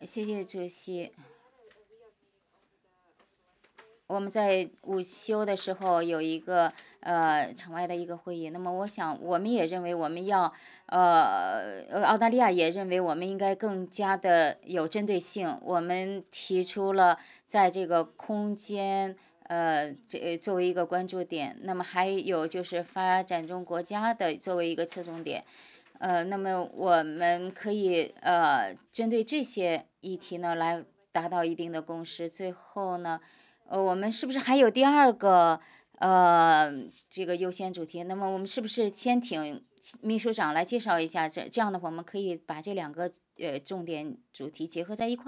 谢谢主席。我们在午休的时候有一个场外的一个会议，那么我想我们也认为我们要澳大利亚也认为我们应该更加的有针对性，我们提出了在这个空间作为一个关注点，那么还有就是发展中国家的作为一个侧重点。那么我们可以针对这些议题呢来达到一定的共识。最后呢，我们是不是还有第二个这个优先主题？那么我们是不是先请秘书长来介绍一下？这样的话，我们可以把这两个重点主题结合在一块儿。